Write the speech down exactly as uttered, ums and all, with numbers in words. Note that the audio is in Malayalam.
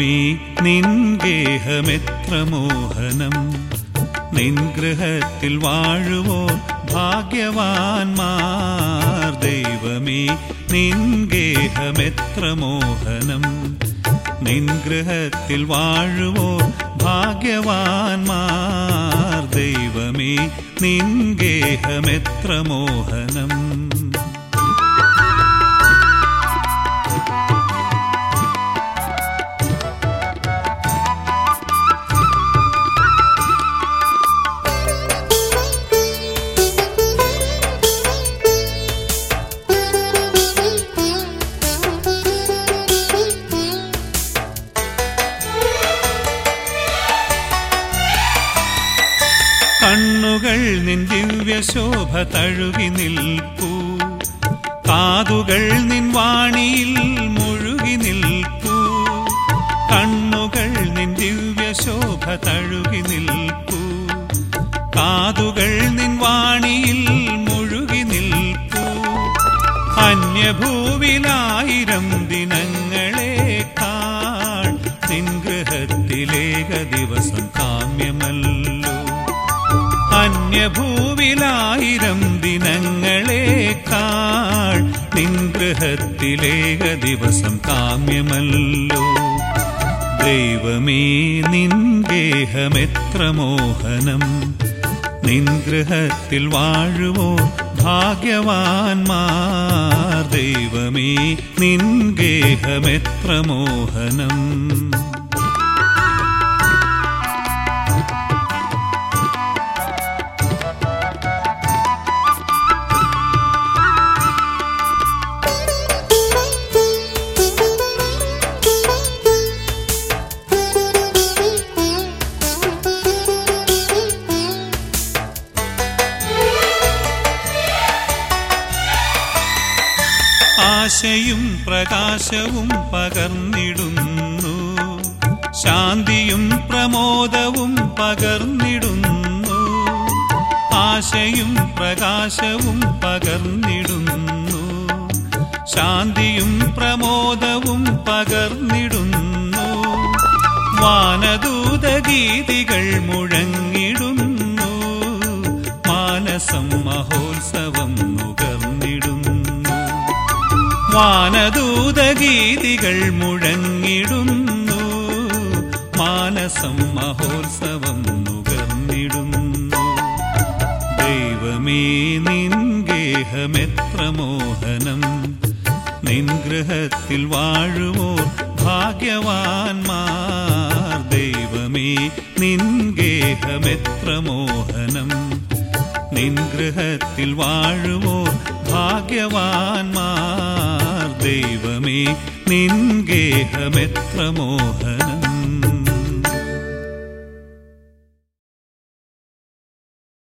ദൈവമേ നിൻ ഗേഹമെത്ര മോഹനം. നിൻ ഗൃഹത്തിൽ വാഴുവോ ഭാഗ്യവാന്മാർ. ദൈവമേ നിൻ ഗേഹമെത്ര മോഹനം. നിൻ ഗൃഹത്തിൽ വാഴുവോ ഭാഗ്യവാന്മാർ. ദൈവമേ നിൻ ഗേഹമെത്ര മോഹനം. കണ്ണുകൾ നിൻ ദിവ്യശോഭ തഴുകി നിൽപ്പൂ. കാതുകൾ നിൻ വാണിയിൽ മുഴുകി നിൽപ്പൂ. കണ്ണുകൾ നിൻ ദിവ്യശോഭ തഴുകി നിൽപ്പൂ. കാതുകൾ നിൻ വാണിയിൽ മുഴുകി നിൽപ്പൂ. അന്യഭൂവിലായിരം ദിനങ്ങളേക്കാൾ നിൻ ഗൃഹത്തിലേക ദിവസം കാമ്യമല്ലോ. അന്യഭൂവിലായിരം ദിനങ്ങളേക്കാൾ നിൻ ഗൃഹത്തിലേക ദിവസം കാമ്യമല്ലോ. ദൈവമേ നിൻ ഗേഹമെത്ര മോഹനം. നിൻ ഗൃഹത്തിൽ വാഴുവോ ഭാഗ്യവാന്മാർ. ദൈവമേ നിൻ ഗേഹമെത്ര മോഹനം. ആശയും പ്രകാശവും പകർന്നിടുന്നു. ശാന്തിയും പ്രമോദവും പകർന്നിടുന്നു. ആശയും പ്രകാശവും പകർന്നിടുന്നു. ശാന്തിയും പ്രമോദവും പകർന്നിടുന്നു. വാനദൂതഗീതികൾ മുഴങ്ങിടുന്നു. മാനസം മഹോത്സവം നുകർന്നിടുന്നു. വാനദൂതഗീതികൾ മുഴങ്ങിടുന്നു. മാനസം മഹോത്സവം നുകർന്നിടുന്നു. ദൈവമേ നിൻ ഗേഹമെത്ര മോഹനം. നിൻ ഗൃഹത്തിൽ വാഴുവോ ഭാഗ്യവാന്മാർ. ദൈവമേ നിൻ ഗേഹമെത്ര മോഹനം. നിൻ ഗൃഹത്തിൽ വാഴുവോ ഭാഗ്യവാന്മാർ. ദൈവമേ നിൻ ഗേഹമെത്ര മോഹനം.